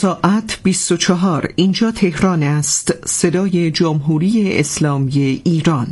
ساعت 24. اینجا تهران است. صدای جمهوری اسلامی ایران.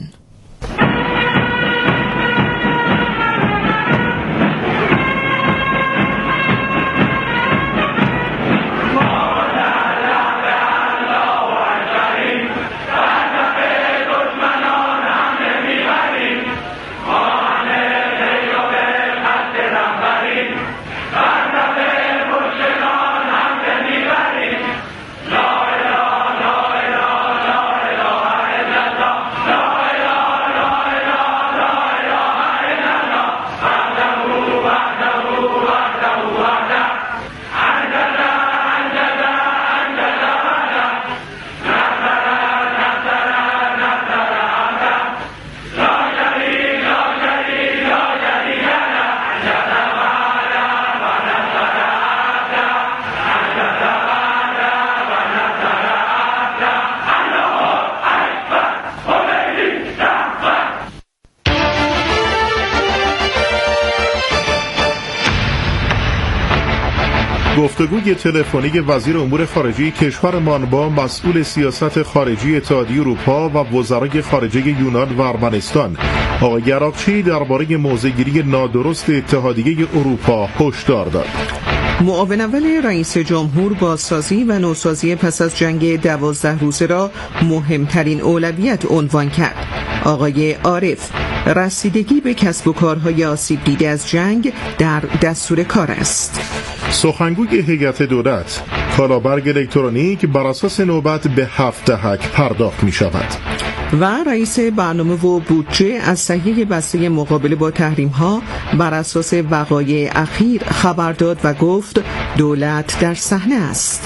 گفتگوی تلفنی وزیر امور خارجه کشورمان با مسئول سیاست خارجی اتحادیه اروپا و وزرای خارجه یونان و ارمنستان آقای عراقچی درباره موضع‌گیری نادرست اتحادیه اروپا هشدار داد. معاون اول رئیس جمهور بازسازی و نوسازی پس از جنگ 12 روزه را مهمترین اولویت عنوان کرد. آقای عارف: رسیدگی به کسب و کارهای آسیب دیده از جنگ در دستور کار است. سخنگوی هیئت دولت: کالابرگ الکترونیک بر اساس نوبت به 7 دهک پرداخت می شود. و رئیس برنامه و بودجه از تهیه بسته مقابله با تحریم‌ها بر اساس وقایع اخیر خبر داد و گفت دولت در صحنه است.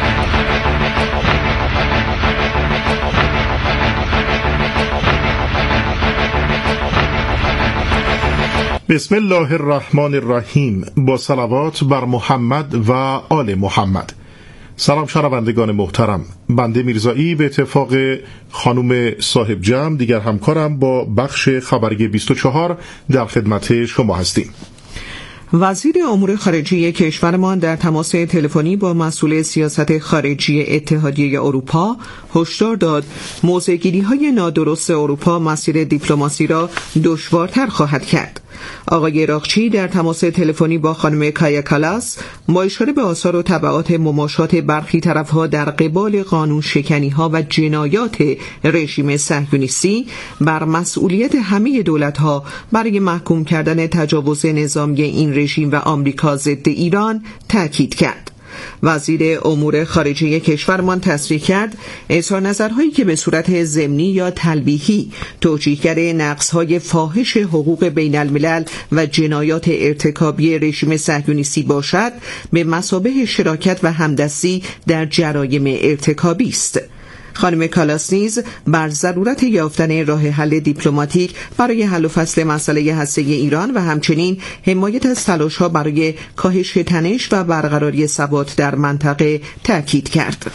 بسم الله الرحمن الرحیم. با صلوات بر محمد و آل محمد. سلام شنوندگان محترم، بنده میرزایی به اتفاق خانم صاحب جمع دیگر همکارم با بخش خبری 24 در خدمت شما هستیم. وزیر امور خارجه کشورمان در تماس تلفنی با مسئول سیاست خارجی اتحادیه اروپا هشدار داد موضع‌گیری‌های نادرست اروپا مسیر دیپلماسی را دشوارتر خواهد کرد. آقای عراقچی در تماس تلفنی با خانم کایا کالاس با اشاره به آثار و تبعات مماشات برخی طرف‌ها در قبال قانون شکنی‌ها و جنایات رژیم صهیونیستی بر مسئولیت همه دولت‌ها برای محکوم کردن تجاوز نظامی این رژیم و آمریکا ضد ایران تاکید کرد. وزیر امور خارجه کشورمان تصریح کرد اظهار نظرهایی که به صورت ضمنی یا تلویحی توجیهگر نقض‌های فاحش حقوق بین الملل و جنایات ارتکابی رژیم صهیونیستی باشد به مثابه شراکت و همدستی در جرایم ارتکابی است. خانم کالاس نیز بر ضرورت یافتن راه حل دیپلماتیک برای حل و فصل مسئله هسته ایران و همچنین حمایت از تلاش‌ها برای کاهش تنش و برقراری ثبات در منطقه تاکید کرد.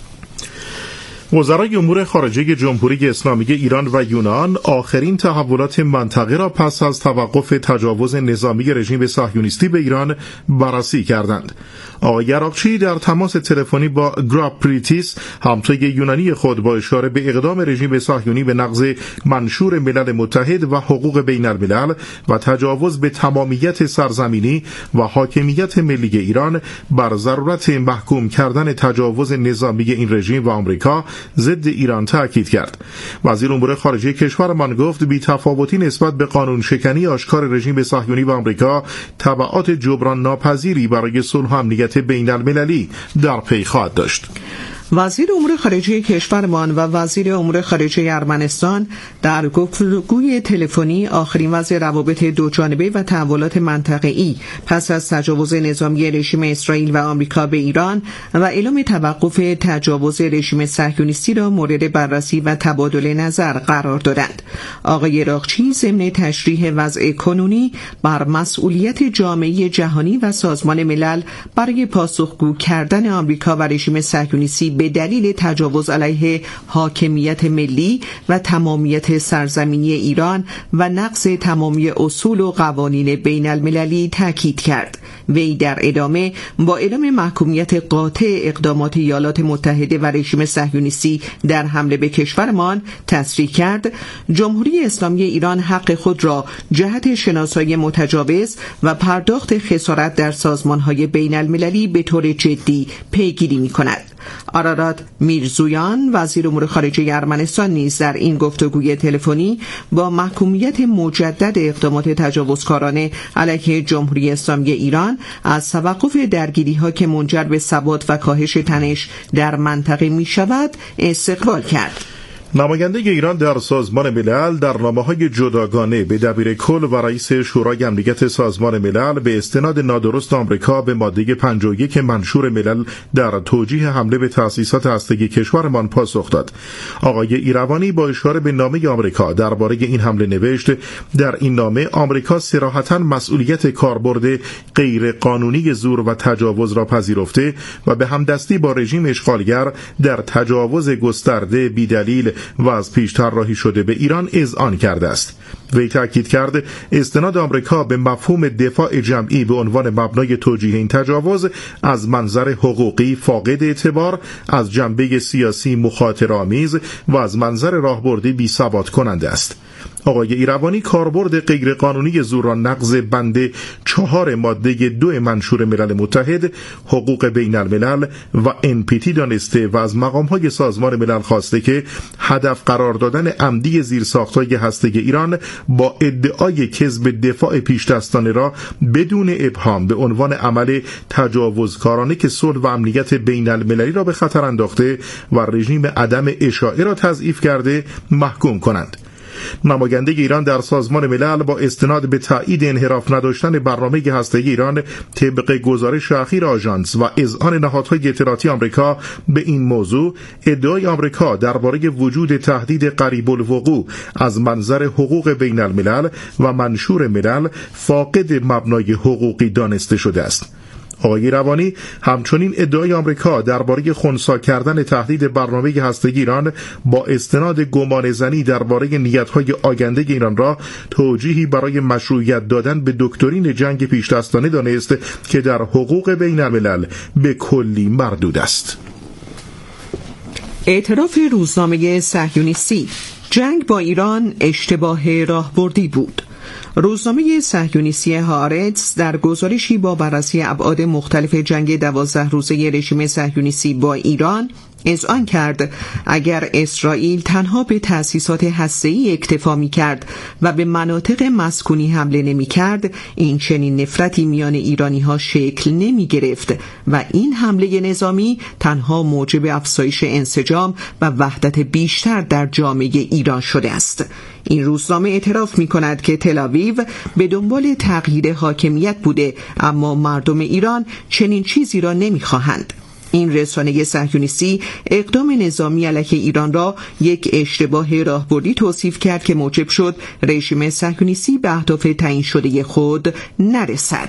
وزرای امور خارجه جمهوری اسلامی ایران و یونان آخرین تحولات منطقه را پس از توقف تجاوز نظامی رژیم صهیونیستی به ایران بررسی کردند. آقای عراقچی در تماس تلفنی با گراپریتیس همتای یونانی خود با اشاره به اقدام رژیم صهیونی به نقض منشور ملل متحد و حقوق بین الملل و تجاوز به تمامیت سرزمینی و حاکمیت ملی ایران بر ضرورت محکوم کردن تجاوز نظامی این رژیم و آمریکا ضد ایران تاکید کرد. وزیر امور خارجه کشورمان گفت بی‌تفاوتی نسبت به قانون شکنی آشکار رژیم صهیونی و آمریکا تبعات جبران ناپذیری برای صلح و امنیت بین المللی در پی خواهد داشت. وزیر امور خارجه کشورمان و وزیر امور خارجه ارمنستان در گفتگوی تلفنی آخرین وضع روابط دوجانبه و تحولات منطقه‌ای پس از تجاوز نظامی رژیم اسرائیل و آمریکا به ایران و اعلام توقف تجاوز رژیم صهیونیستی را مورد بررسی و تبادل نظر قرار دادند. آقای عراقچی ضمن تشریح وضع کنونی بر مسئولیت جامعه جهانی و سازمان ملل برای پاسخگو کردن آمریکا و رژیم صهیونیستی به دلیل تجاوز علیه حاکمیت ملی و تمامیت سرزمینی ایران و نقض تمامی اصول و قوانین بین المللی تاکید کرد. وی در ادامه با اعلام محکومیت قاطع اقدامات ایالات متحده و رژیم صهیونیستی در حمله به کشورمان تصریح کرد جمهوری اسلامی ایران حق خود را جهت شناسایی متجاوز و پرداخت خسارت در سازمان‌های بین المللی به طور جدی پیگیری می‌کند. آرارات میرزویان وزیر امور خارجه ارمنستان نیز در این گفتگوی تلفنی با محکومیت مجدد اقدامات تجاوزکارانه علیه جمهوری اسلامی ایران از توقف درگیری‌ها که منجر به ثبات و کاهش تنش در منطقه می‌شود استقبال کرد. نماینده ایران در سازمان ملل در نامه‌های جداگانه به دبیرکل و رئیس شورای امنیت سازمان ملل به استناد نادرست آمریکا به ماده 51 منشور ملل در توجیه حمله به تأسیسات هسته‌ای کشورمان پاسخ داد. آقای ایروانی با اشاره به نامه آمریکا درباره این حمله نوشت در این نامه آمریکا صراحتاً مسئولیت کاربرد غیر قانونی زور و تجاوز را پذیرفته و به همدستی با رژیم اشغالگر در تجاوز گسترده بی‌دلیل و از پیش طراحی شده به ایران اذعان کرده است. وی تاکید کرد استناد آمریکا به مفهوم دفاع جمعی به عنوان مبنای توجیه این تجاوز از منظر حقوقی فاقد اعتبار، از جنبه سیاسی مخاطره‌آمیز و از منظر راهبردی بی‌ثبات کننده است. آقای ایروانی کاربرد غیرقانونی زور را نقض بند 4 ماده 2 منشور ملل متحد حقوق بین الملل و NPT دانسته و از مقام‌های سازمان ملل خواسته که هدف قرار دادن عمدی زیرساخت‌های هسته‌ای ایران با ادعای کذب دفاع پیشدستانه را بدون ابهام به عنوان عمل تجاوزکارانه که صلح و امنیت بین المللی را به خطر انداخته و رژیم عدم اشاعه را تضعیف کرده محکوم کنند. نماینده ایران در سازمان ملل با استناد به تایید انحراف نداشتن برنامه هسته‌ای ایران طبق گزارش اخیر آژانس و اذعان نهادهای اطلاعاتی آمریکا به این موضوع ادعای آمریکا درباره وجود تهدید قریب الوقوع از منظر حقوق بین الملل و منشور ملل فاقد مبنای حقوقی دانسته شده است. آقای روانی همچنین ادعای آمریکا درباره خنثی کردن تهدید برنامه هسته‌ای ایران با استناد گمانه‌زنی درباره نیت‌های آینده ایران را توجیهی برای مشروعیت دادن به دکترین جنگ پیشدستانه دانست که در حقوق بین الملل به کلی مردود است. اعتراف روزنامه صهیونیستی جنگ با ایران اشتباه راهبردی بود. روزنامه صهیونیستی هآرتز در گزارشی با بررسی ابعاد مختلف جنگ 12 روزه رژیم صهیونیستی با ایران اذعان کرد اگر اسرائیل تنها به تأسیسات هسته‌ای اکتفا می‌کرد و به مناطق مسکونی حمله نمی‌کرد، این چنین نفرتی میان ایرانی‌ها شکل نمی‌گرفت و این حمله نظامی تنها موجب افزایش انسجام و وحدت بیشتر در جامعه ایران شده است. این روزنامه اعتراف می‌کند که تل‌آویو به دنبال تغییر حاکمیت بوده، اما مردم ایران چنین چیزی را نمی‌خواهند. این رسانه صهیونیستی اقدام نظامی علیه ایران را یک اشتباه راهبردی توصیف کرد که موجب شد رژیم صهیونیستی به اهداف تعیین شده خود نرسد.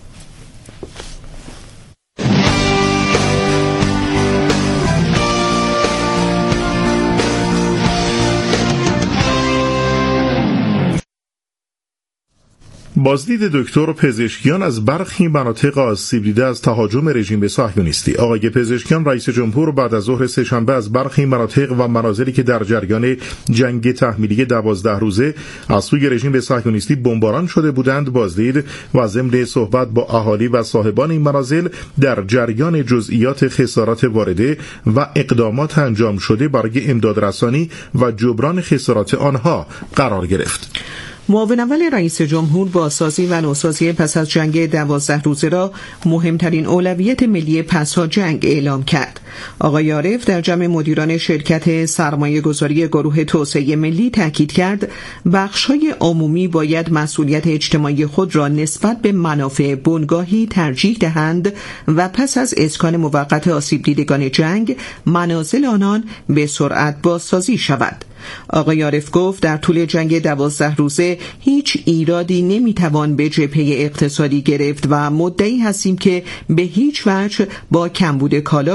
بازدید دکتر پزشکیان از برخی مناطق آسیب دیده از تهاجم رژیم صهیونیستی. آقای پزشکیان رئیس جمهور بعد از ظهر سه‌شنبه از برخی مناطق و منازلی که در جریان جنگ تحمیلی 12 روزه از سوی رژیم صهیونیستی بمباران شده بودند بازدید و ضمن صحبت با اهالی و صاحبان این منازل در جریان جزئیات خسارات وارده و اقدامات انجام شده برای امدادرسانی و جبران خسارات آنها قرار گرفت. معاون اول رئیس جمهور بازسازی و نوسازی پس از جنگ 12 روزه را مهمترین اولویت ملی پس از جنگ اعلام کرد. آقای عارف در جمع مدیران شرکت سرمایه‌گذاری گروه توسعه ملی تاکید کرد بخش‌های عمومی باید مسئولیت اجتماعی خود را نسبت به منافع بنگاهی ترجیح دهند و پس از اسکان موقت آسیب دیدگان جنگ منازل آنان به سرعت بازسازی شود. آقای عارف گفت در طول جنگ 12 روزه هیچ ایرادی نمیتوان به جبهه اقتصادی گرفت و مدعی هستیم که به هیچ وجه با کمبود کالا روبرو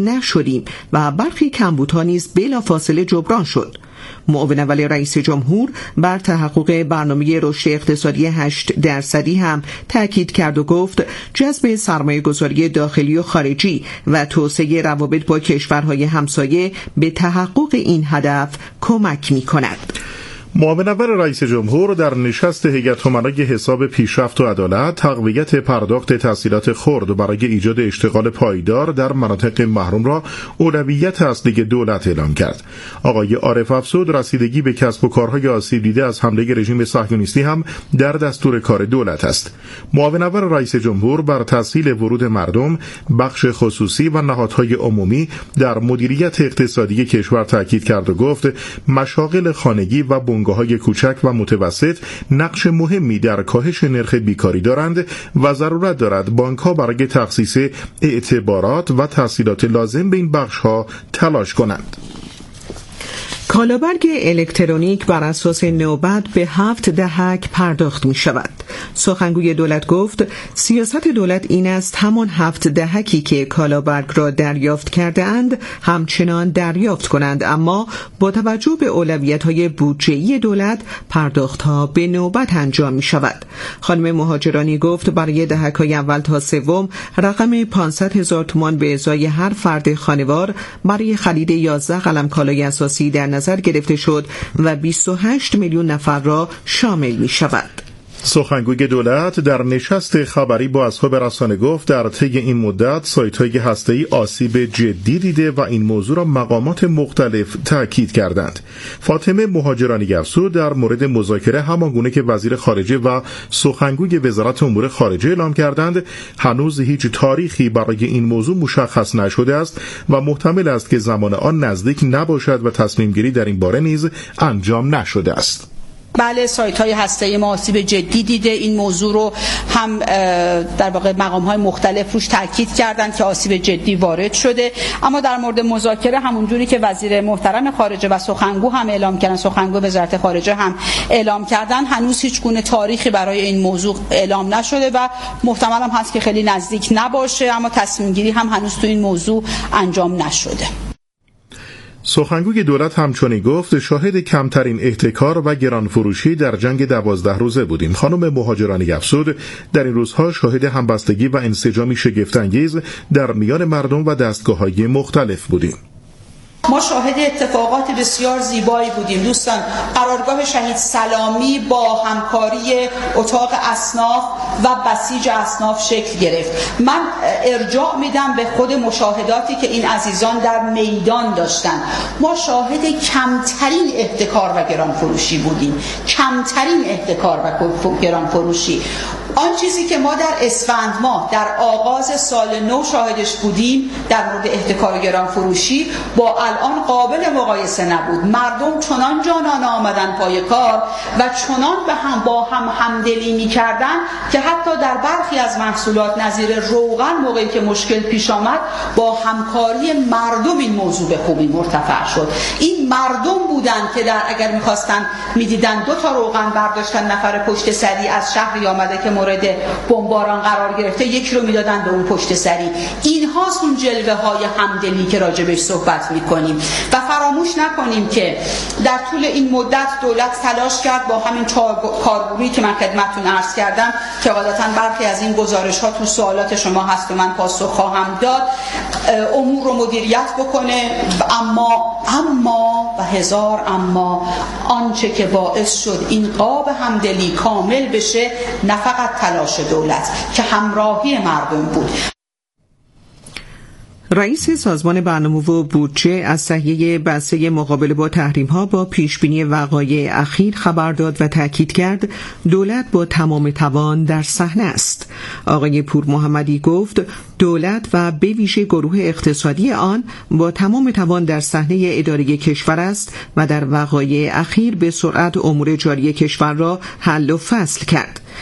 نشدیم و برخی کمبودها نیز بلافاصله جبران شد. معاون اول رئیس جمهور بر تحقق برنامه رشد اقتصادی 8% هم تاکید کرد و گفت جذب سرمایه‌گذاری داخلی و خارجی و توسعه روابط با کشورهای همسایه به تحقق این هدف کمک می‌کند. معاون اول رئیس جمهور در نشست هیئت امنای حساب پیشرفت و عدالت تقویت پرداخت تسهیلات خرد برای ایجاد اشتغال پایدار در مناطق محروم را اولویت اصلی دولت اعلام کرد. آقای عارف افزود رسیدگی به کسب و کارهای آسیب دیده از حمله رژیم صهیونیستی هم در دستور کار دولت است. معاون اول رئیس جمهور بر تسهیل ورود مردم، بخش خصوصی و نهادهای عمومی در مدیریت اقتصادی کشور تاکید کرد و گفت مشاغل خانگی و بنگاه‌های کوچک و متوسط نقش مهمی در کاهش نرخ بیکاری دارند و ضرورت دارد بانک‌ها برای تخصیص اعتبارات و تسهیلات لازم به این بخش‌ها تلاش کنند. کالابرگ الکترونیک بر اساس نوبت به 7 دهک پرداخت می شود. سخنگوی دولت گفت سیاست دولت این است همان 7 دهکی که کالابرگ را دریافت کرده اند همچنان دریافت کنند، اما با توجه به اولویت‌های بودجه‌ای دولت پرداخت‌ها به نوبت انجام می شود. خانم مهاجرانی گفت برای دهک‌های اول تا سوم رقم 500,000 تومان به ازای هر فرد خانوار برای خرید 11 قلم کالای اساسی در نظر گرفته شد و 28 میلیون نفر را شامل می شود. سخنگوی دولت در نشست خبری با اصحاب رسانه گفت در طی این مدت سایت‌های هسته‌ای آسیب جدی دیده و این موضوع را مقامات مختلف تاکید کردند. فاطمه مهاجرانی افزود در مورد مذاکره همانگونه که وزیر خارجه و سخنگوی وزارت امور خارجه اعلام کردند هنوز هیچ تاریخی برای این موضوع مشخص نشده است و محتمل است که زمان آن نزدیک نباشد و تصمیم گیری در این باره نیز انجام نشده است. بله، سایت‌های هسته‌ای ما آسیب جدی دیده. این موضوع رو هم در واقع مقام‌های مختلف روش تاکید کردند که آسیب جدی وارد شده، اما در مورد مذاکره همونجوری که وزیر محترم خارجه و سخنگو هم اعلام کردن، سخنگو وزارت خارجه هم اعلام کردن، هنوز هیچ گونه تاریخی برای این موضوع اعلام نشده و محتمل هم هست که خیلی نزدیک نباشه، اما تصمیم گیری هم هنوز تو این موضوع انجام نشده. سخنگوی دولت همچنین گفت شاهد کمترین احتکار و گرانفروشی در جنگ 12 روزه بودیم. خانم مهاجرانی افزود در این روزها شاهد همبستگی و انسجامی شگفت‌انگیز در میان مردم و دستگاه‌های مختلف بودیم. ما شاهد اتفاقات بسیار زیبایی بودیم دوستان. قرارگاه شهید سلامی با همکاری اتاق اصناف و بسیج اصناف شکل گرفت. من ارجاع میدم به خود مشاهداتی که این عزیزان در میدان داشتن. ما شاهد کمترین احتکار و گرانفروشی بودیم، کمترین احتکار و گرانفروشی. آن چیزی که ما در اسفند ماه در آغاز سال نو شاهدش بودیم در مورد احتکار و گرانفروشی با الان قابل مقایسه نبود. مردم چنان جانانه آمدن پای کار و چنان با هم همدلی می‌کردن که حتی در برخی از محصولات نظیر روغن موقعی که مشکل پیش آمد با همکاری مردم این موضوع به خوبی مرتفع شد. این مردم بودن که اگر می‌خواستن می‌دیدن 2 تا روغن برداشتن نفر پشت سری از شهری آمده که مورد بمباران قرار گرفته، یکی رو میدادن به اون پشت سری. اینها اون جلوه های همدلی که راجبش صحبت میکنیم و فراموش نکنیم که در طول این مدت دولت تلاش کرد با همین کارگروهی که من خدمتتون عرض کردم که غالبا برخی از این گزارش ها تو سوالات شما هست و من پاسخ خواهم داد، امور رو مدیریت بکنه. اما و هزار اما آنچه که باعث شد این قاب همدلی کامل بشه نه فقط تلاش دولت که همراهی مردم بود. رئیس سازمان برنامه و بودجه از تهیه بسته مقابله با تحریم‌ها با پیشبینی وقایع اخیر خبر داد و تاکید کرد دولت با تمام توان در صحنه است. آقای پور محمدی گفت دولت و به ویژه گروه اقتصادی آن با تمام توان در صحنه اداره کشور است و در وقایع اخیر به سرعت امور جاری کشور را حل و فصل کرد.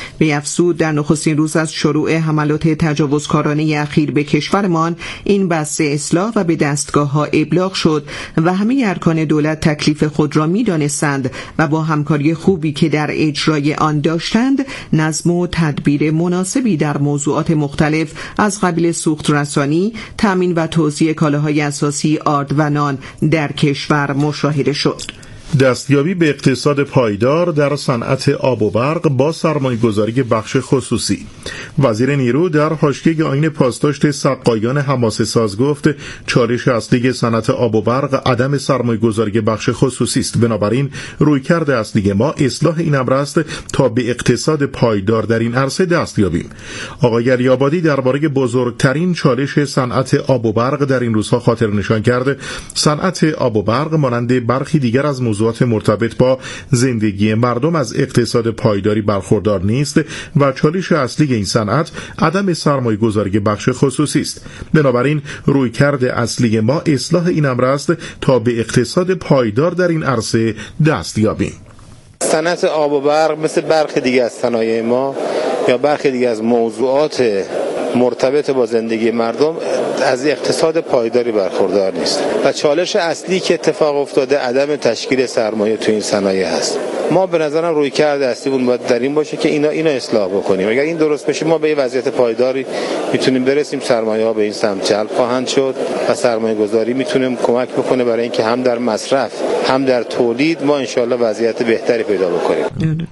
وی افزود در نخستین روز از شروع حملات تجاوزکارانه اخیر به کشورمان این بسته اصلاح و به دستگاه‌ها ابلاغ شد و همه ارکان دولت تکلیف خود را می‌دانستند و با همکاری خوبی که در اجرای آن داشتند نظم و تدبیر مناسبی در موضوعات مختلف از قبیل سوخت رسانی، تامین و توزیع کالاهای اساسی آرد و نان در کشور مشاهده شد. دستیابی به اقتصاد پایدار در صنعت آب و برق با سرمایه‌گذاری بخش خصوصی. وزیر نیرو در حاشیه آیین پاسداشت سقایان حماسه ساز گفت چالش اصلی صنعت آب و برق عدم سرمایه‌گذاری بخش خصوصی است. بنابراین رویکرد اصلی ما اصلاح این امر است تا به اقتصاد پایدار در این عرصه دست یابیم. آقای علی‌آبادی درباره بزرگترین چالش صنعت آب و برق در این روزها خاطر نشان کرد. صنعت آب و برق مانند برخی دیگر از موضوعات مرتبط با زندگی مردم از اقتصاد پایداری برخوردار نیست و چالش اصلی این صنعت عدم سرمایه‌گذاری بخش خصوصی است. بنابراین رویکرد اصلی ما اصلاح این امر است تا به اقتصاد پایدار در این عرصه دست یابیم. صنعت آب و برق مثل برخی دیگر از صنایع ما یا برخی دیگر از موضوعات مرتبط با زندگی مردم از اقتصاد پایداری برخوردار نیست و چالش اصلی که اتفاق افتاده عدم تشکیل سرمایه تو این صنایع هست. ما به نظرم رویکرد اصلیمون باید در این باشه که اینا اصلاح بکنیم. اگر این درست بشه ما به یه وضعیت پایداری میتونیم برسیم، سرمایه ها به این سمت جلب خواهند شد و سرمایه گذاری میتونیم کمک بکنه برای اینکه هم در مصرف هم در تولید ما انشالله وضعیت بهتری پیدا بکنیم.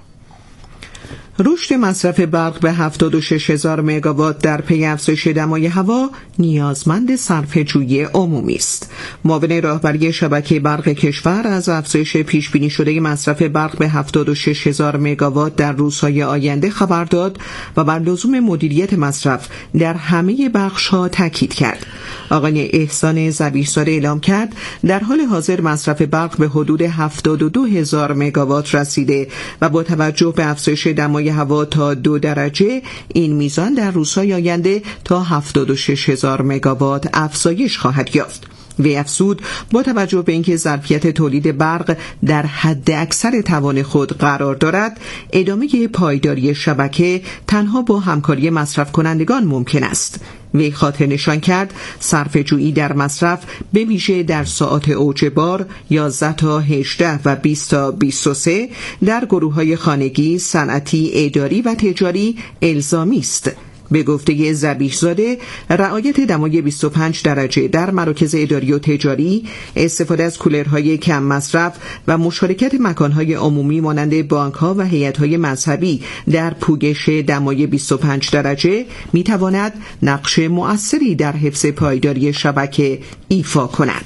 رشد مصرف برق به 76,000 مگاوات در پی افزایش دمای هوا نیازمند صرفه‌جویی عمومی است. معاون راهبری شبکه برق کشور از افزایش پیش‌بینی شده مصرف برق به 76,000 مگاوات در روزهای آینده خبر داد و بر لزوم مدیریت مصرف در همه بخش‌ها تاکید کرد. آقای احسان ذبیح‌زاده اعلام کرد در حال حاضر مصرف برق به حدود 72,000 مگاوات رسیده و با توجه به افزایش دمای هوا تا 2 درجه این میزان در روزهای آینده تا 76,000 مگاوات افزایش خواهد یافت. وی افزود با توجه به اینکه ظرفیت تولید برق در حد اکثر توان خود قرار دارد، ادامه پایداری شبکه تنها با همکاری مصرف کنندگان ممکن است. وی خاطر نشان کرد صرفه‌جویی در مصرف به ویژه در ساعات اوج بار 11 تا 18 و 20 تا 23 در گروه‌های خانگی، صنعتی، اداری و تجاری الزامی است. به گفته ذبیح‌زاده رعایت دمای 25 درجه در مراکز اداری و تجاری، استفاده از کولرهای کم مصرف و مشارکت مکانهای عمومی مانند بانک‌ها و هیئت‌های مذهبی در پوشش دمای 25 درجه می‌تواند نقش مؤثری در حفظ پایداری شبکه ایفا کند.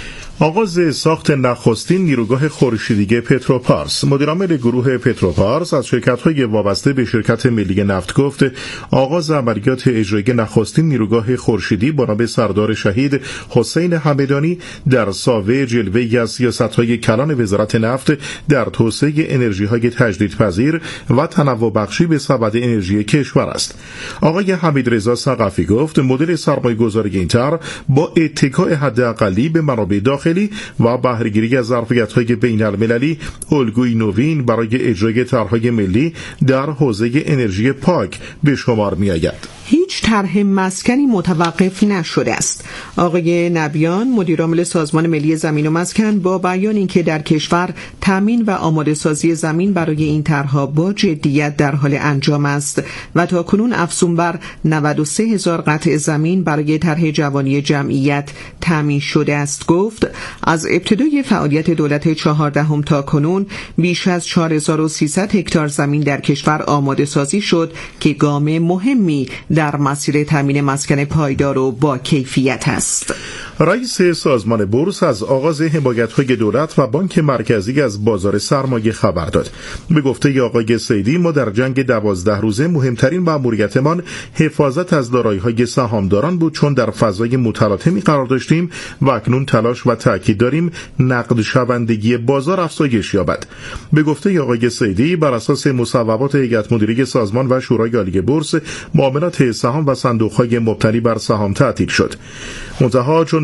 آغاز ساخت نخستین نیروگاه خورشیدی پتروپارس. مدیرعامل گروه پتروپارس از شرکت‌های وابسته به شرکت ملی نفت گفت آغاز عملیات اجرایی نخستین نیروگاه خورشیدی با نام سردار شهید حسین همدانی در ساوه جلوه‌ای از سیاست‌های کلان وزارت نفت در توسعه انرژی‌های تجدیدپذیر و تنوع بخشی به سبد انرژی کشور است. آقای حمیدرضا ثقفی گفت مدل سرمایه‌گذاری این طرح با اتکاء حداقلی به منابع داخلی و بهره‌گیری از ظرفیت‌های بین‌المللی الگوی نوین برای اجرای طرح‌های ملی در حوزه انرژی پاک به شمار می‌آید. هیچ طرح مسکنی متوقف نشده است. آقای نبیان مدیرعامل سازمان ملی زمین و مسکن با بیان اینکه در کشور تامین و آماده سازی زمین برای این طرح‌ها با جدیت در حال انجام است و تاکنون افزون بر 93,000 قطع زمین برای طرح جوانی جمعیت تامین شده است گفت از ابتدای فعالیت دولت 14 تا کنون بیش از 4300 هکتار زمین در کشور آماده سازی شد که گام مهمی در مسیر تامین مسکن پایدار و با کیفیت است. رئیس سازمان بورس از آغاز حمایت‌های دولت و بانک مرکزی از بازار سرمایه خبر داد. به گفته آقای سیدی ما در جنگ 12 روزه مهمترین مأموریتمان حفاظت از دارایی‌های سهامداران بود، چون در فضای متلاطمی قرار داشتیم و اکنون تلاش و تأکید داریم نقد شوندگی بازار افزایش یابد. به گفته آقای سیدی بر اساس مصوبات هیئت مدیره سازمان و شورای عالی بورس معاملات سهام و صندوق‌های مبتنی بر سهام تعطیل شد. منتها چون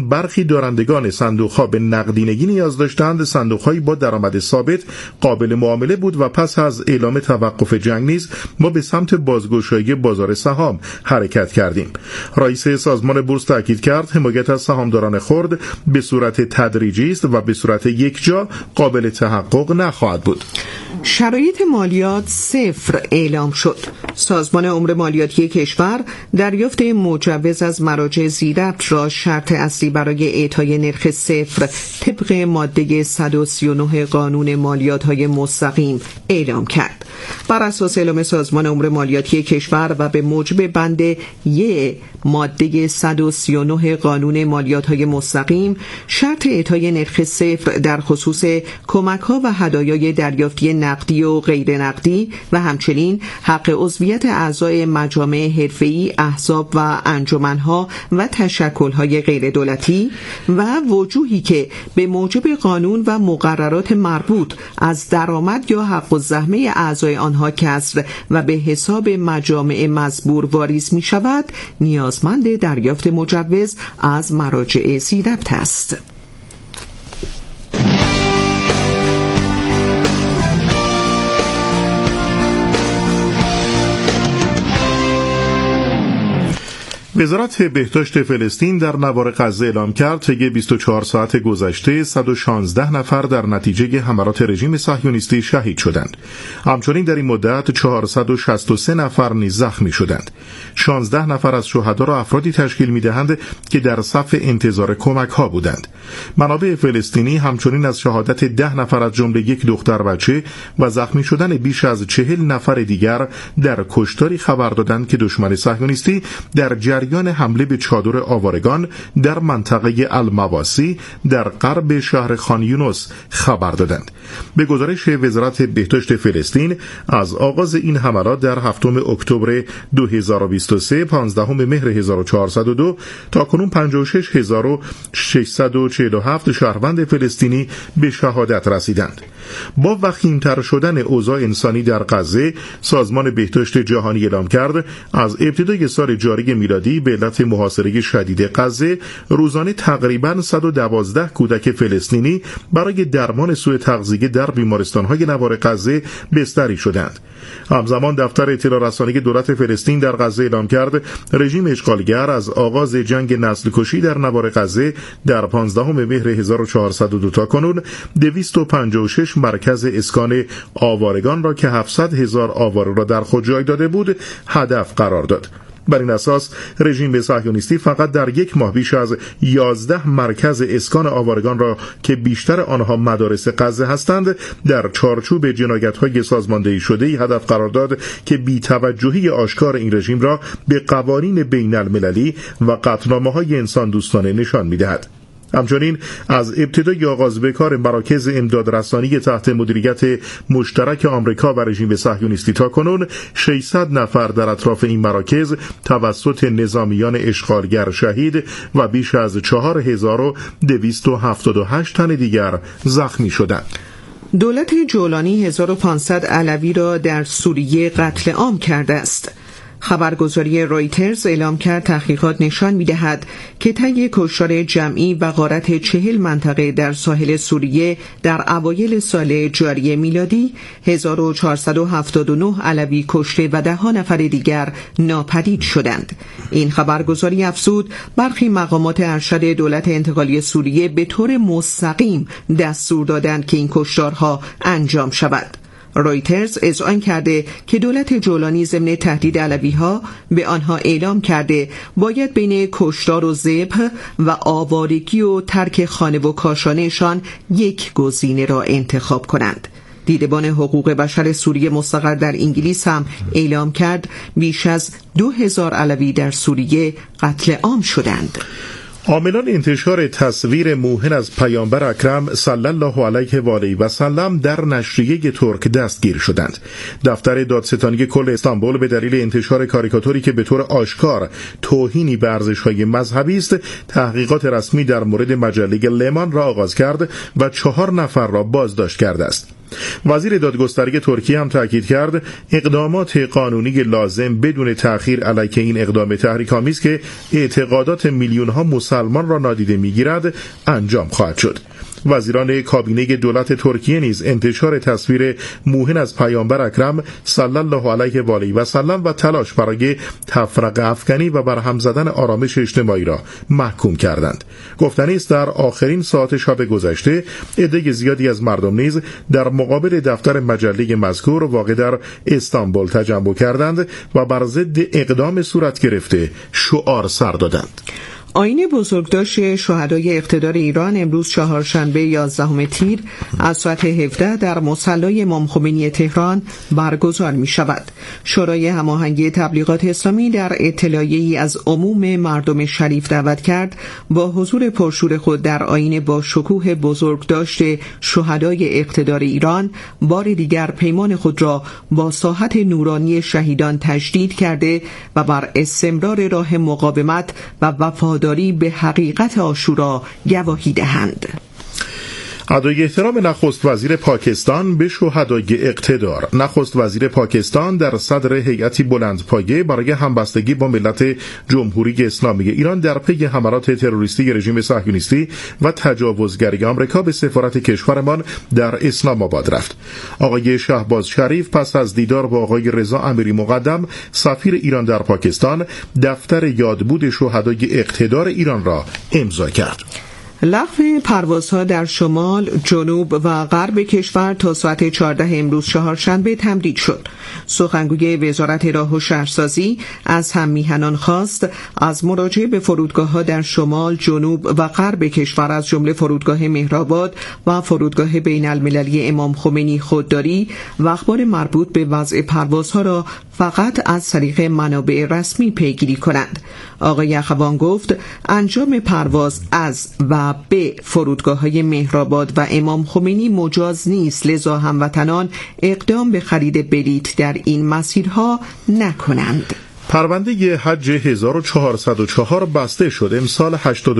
چون برخی دارندگان صندوق‌ها به نقدینگی نیاز داشتند، صندوق‌هایی با درآمد ثابت قابل معامله بود و پس از اعلام توقف جنگ نیز ما به سمت بازگشایی بازار سهام حرکت کردیم. رئیس سازمان بورس تاکید کرد حمایت از سهامداران خرد به صورت تدریجی است و به صورت یکجا قابل تحقق نخواهد بود. شرایط مالیات صفر اعلام شد. سازمان امور مالیاتی کشور دریافت مجوز از مراجع ذی‌ربط را شرط اصلی برای اعطای نرخ صفر طبق ماده 139 قانون مالیات‌های مستقیم اعلام کرد. بر اساس اعلام سازمان امور مالیاتی کشور و به موجب بند 1 ماده 139 قانون مالیات‌های مستقیم، شرط اعطای نرخ صفر در خصوص کمک‌ها و هدایای دریافتی نقدی و غیر نقدی و همچنین حق عضویت اعضای مجامع حرفه‌ای، احزاب و انجمن‌ها و تشکل‌های غیر دولتی و وجوهی که به موجب قانون و مقررات مربوط از درآمد یا حق الزحمه اعضای آنها کسر و به حساب مجامع مزبور واریز می شود، نیازمند دریافت مجوز از مراجع ذی‌ربط است. وزارت بهداشت فلسطین در نوار غزه اعلام کرد طی 24 ساعت گذشته 116 نفر در نتیجه حملات رژیم صهیونیستی شهید شدند. همچنین در این مدت 463 نفر نیز زخمی شدند. 16 نفر از شهدا را افرادی تشکیل می‌دهند که در صف انتظار کمک‌ها بودند. منابع فلسطینی همچنین از شهادت 10 نفر از جمله یک دختر بچه و زخمی شدن بیش از 40 نفر دیگر در کشتاری خبر دادند که دشمن صهیونیستی در جریان حمله به چادر آوارگان در منطقه المواسی در غرب شهر خان یونس خبر دادند. به گزارش وزارت بهداشت فلسطین، از آغاز این حملات در 7 اکتبر 2023 15 مهر 1402 تا کنون 56647 شهروند فلسطینی به شهادت رسیدند. با وخیم‌تر شدن اوضاع انسانی در غزه، سازمان بهداشت جهانی اعلام کرد از ابتدای سال جاری میلادی به علت محاصره شدید غزه روزانه تقریباً 112 کودک فلسطینی برای درمان سوء تغذیه در بیمارستان‌های نوار غزه بستری شدند. همزمان دفتر اطلاع رسانی دولت فلسطین در غزه اعلام کرد رژیم اشغالگر از آغاز جنگ نسل‌کشی در نوار غزه در 15 مهر 1402 تا کنون 256 مرکز اسکان آوارگان را که 700,000 آواره را در خود جای داده بود هدف قرار داد. بر این اساس رژیم صهیونیستی فقط در یک ماه بیش از 11 مرکز اسکان آوارگان را که بیشتر آنها مدارس غزه هستند در چارچوب جنایت‌های سازماندهی شده‌ای هدف قرار داد که بی‌توجهی آشکار این رژیم را به قوانین بین‌المللی و قطعنامه‌های انسان دوستانه نشان می‌دهد. همچنین از ابتدای آغاز به کار مراکز امداد رسانی تحت مدیریت مشترک آمریکا و رژیم صهیونیستی تا کنون 600 نفر در اطراف این مراکز توسط نظامیان اشغالگر شهید و بیش از 4278 تن دیگر زخمی شدند. دولت جولانی 1500 علوی را در سوریه قتل عام کرده است. خبرگزاری رایترز اعلام کرد تحقیقات نشان می‌دهد که طی کشتار جمعی و غارت 40 منطقه در ساحل سوریه در اوایل سال جاری میلادی 1479 علوی کشته و 10 نفر دیگر ناپدید شدند. این خبرگزاری افزود برخی مقامات ارشد دولت انتقالی سوریه به طور مستقیم دستور دادند که این کشتارها انجام شود. رایترز اذعان کرده که دولت جولانی ضمن تهدید علوی‌ها به آنها اعلام کرده باید بین کشتار و ذبح و آوارگی و ترک خانه و کاشانه‌شان یک گزینه را انتخاب کنند. دیدبان حقوق بشر سوریه مستقر در انگلیس هم اعلام کرد بیش از 2000 علوی در سوریه قتل عام شدند. عاملان انتشار تصویر موهن از پیامبر اکرم صلی الله علیه و آله و سلم در نشریه ترک دستگیر شدند. دفتر دادستانی کل استانبول به دلیل انتشار کاریکاتوری که به طور آشکار توهینی به ارزش‌های مذهبی است، تحقیقات رسمی در مورد مجله لمان را آغاز کرد و 4 نفر را بازداشت کرده است. وزیر دادگستری ترکیه هم تاکید کرد اقدامات قانونی لازم بدون تأخیر علیه این اقدام تحریک‌آمیز که اعتقادات میلیون‌ها مسلمان را نادیده می‌گیرد انجام خواهد شد. وزیران کابینه دولت ترکیه نیز انتشار تصویر موهن از پیامبر اکرم صلی الله علیه و آله و سلم و تلاش برای تفرقه افکنی و برهم زدن آرامش اجتماعی را محکوم کردند. گفتنی است در آخرین ساعت شب گذشته عده زیادی از مردم نیز در مقابل دفتر مجله مذکور واقع در استانبول تجمع کردند و بر ضد اقدام صورت گرفته شعار سر دادند. آیین بزرگداشت شهدای اقتدار ایران امروز چهارشنبه 11 تیر از ساعت 17 در مصلی امام خمینی تهران برگزار می شود. شورای هماهنگی تبلیغات اسلامی در اطلاعیه‌ای از عموم مردم شریف دعوت کرد با حضور پرشور خود در آیین با شکوه بزرگداشت شهدای اقتدار ایران بار دیگر پیمان خود را با ساحت نورانی شهیدان تجدید کرده و بر استمرار راه مقاومت و وفاداری به حقیقت عاشورا گواهی دهند. ادای احترام نخست وزیر پاکستان به شهدای اقتدار. نخست وزیر پاکستان در صدر هیئتی بلندپایه برای همبستگی با ملت جمهوری اسلامی ایران در پی حملات تروریستی رژیم صهیونیستی و تجاوزگری آمریکا به سفارت کشورمان در اسلام آباد رفت. آقای شهباز شریف پس از دیدار با آقای رضا امیری مقدم سفیر ایران در پاکستان دفتر یادبود شهدای اقتدار ایران را امضا کرد. لغو پروازها در شمال، جنوب و غرب کشور تا ساعت 14 امروز چهارشنبه تمدید شد. سخنگوی وزارت راه و شهرسازی از هم میهنان خواست از مراجعه به فرودگاه‌ها در شمال، جنوب و غرب کشور از جمله فرودگاه مهرآباد و فرودگاه بین المللی امام خمینی خودداری و اخبار مربوط به وضع پروازها را فقط از طریق منابع رسمی پیگیری کنند. آقای اخوان گفت انجام پرواز از و به فرودگاه‌های مهرآباد و امام خمینی مجاز نیست، لذا هموطنان اقدام به خرید بلیط در این مسیرها نکنند. پرونده حج 1404 بسته شد. امسال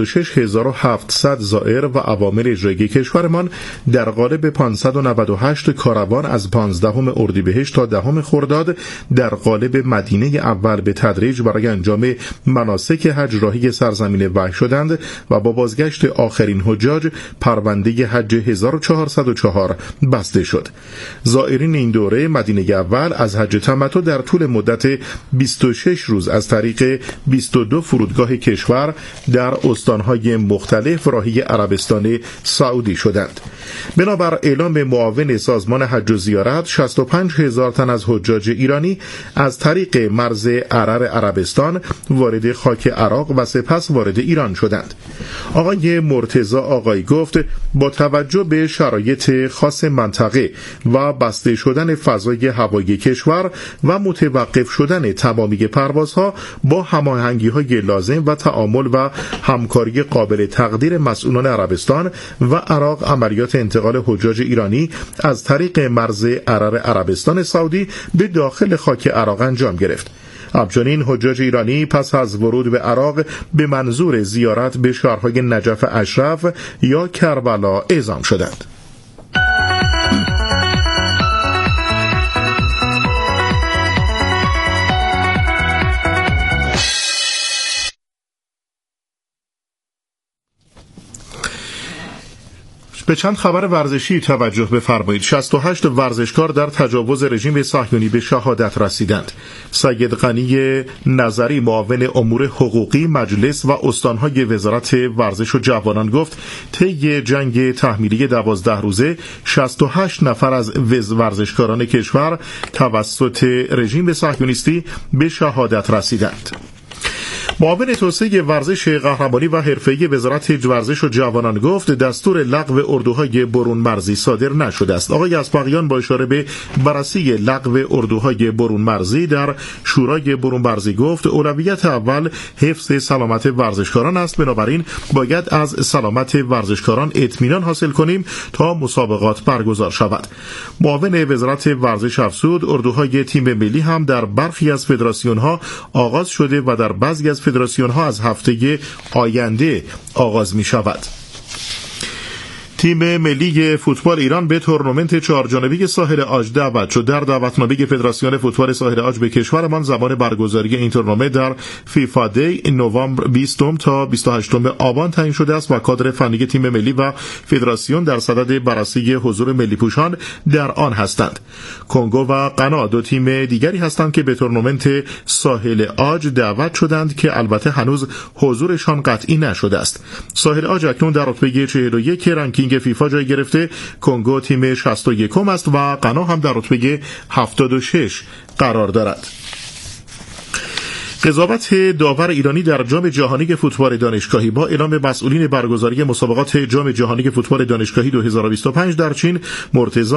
86700 زائر و عوامل اجرایی کشورمان در قالب 598 کاروان از 15 اردیبهشت تا 10 خرداد در قالب مدینه اول به تدریج برای انجام مناسک حج راهی سرزمین وحی شدند و با بازگشت آخرین حجاج پرونده حج 1404 بسته شد. زائرین این دوره مدینه اول از حج تمتع در طول مدت 26 روز از طریق 22 فرودگاه کشور در استانهای مختلف راهی عربستان سعودی شدند. بنابر اعلام معاون سازمان حج و زیارت 65,000 تن از حجاج ایرانی از طریق مرز عرر عربستان وارد خاک عراق و سپس وارد ایران شدند. آقای مرتضی آقایی گفت با توجه به شرایط خاص منطقه و بسته شدن فضای هوایی کشور و متوقف شدن تمامی پروازها با هماهنگی‌های لازم و تعامل و همکاری قابل تقدیر مسئولان عربستان و عراق عملیات انتقال حجاج ایرانی از طریق مرز عرر عربستان سعودی به داخل خاک عراق انجام گرفت. همچنین حجاج ایرانی پس از ورود به عراق به منظور زیارت به شهرهای نجف اشرف یا کربلا اعزام شدند. به چند خبر ورزشی توجه بفرمایید. 68 ورزشکار در تجاوز رژیم صهیونی به شهادت رسیدند. سید غنی نظری معاون امور حقوقی مجلس و استانهای وزارت ورزش و جوانان گفت طی جنگ تحمیلی 12 روزه 68 نفر از ورزشکاران کشور توسط رژیم صهیونیستی به شهادت رسیدند. معاون توسعه ورزش قهرمانی و حرفه‌ای وزارت ورزش و جوانان گفت دستور لغو اردوهای برون مرزی صادر نشده است. آقای اسپقیان با اشاره به بررسی لغو اردوهای برون مرزی در شورای برون مرزی گفت اولویت اول حفظ سلامت ورزشکاران است، بنابراین باید از سلامت ورزشکاران اطمینان حاصل کنیم تا مسابقات برگزار شود. معاون وزارت ورزش افزود اردوهای تیم ملی هم در برخی از فدراسیون‌ها آغاز شده و در بعضی از فدراسیون ها از هفته آینده آغاز می شود. تیم ملی فوتبال ایران به تورنمنت چهارجانبه ساحل عاج دعوت شد. در دعوتنامه فدراسیون فوتبال ساحل عاج به کشورمان زمان برگزاری این تورنمنت در فیفا دی نوامبر 20 تا 28 آبان تعیین شده است و کادر فنی تیم ملی و فدراسیون در صدد بررسی حضور ملی پوشان در آن هستند. کنگو و غنا دو تیم دیگری هستند که به تورنمنت ساحل عاج دعوت شدند که البته هنوز حضورشان قطعی نشده است. ساحل عاج اکنون در رتبه 41 رنکینگ فیفا جای گرفته. کنگو تیم 61 است و غنا هم در رتبه 76 قرار دارد. قضاوت داور ایرانی در جام جهانی فوتبال دانشگاهی. با اعلام مسئولین برگزاری مسابقات جام جهانی فوتبال دانشگاهی 2025 در چین، مرتضی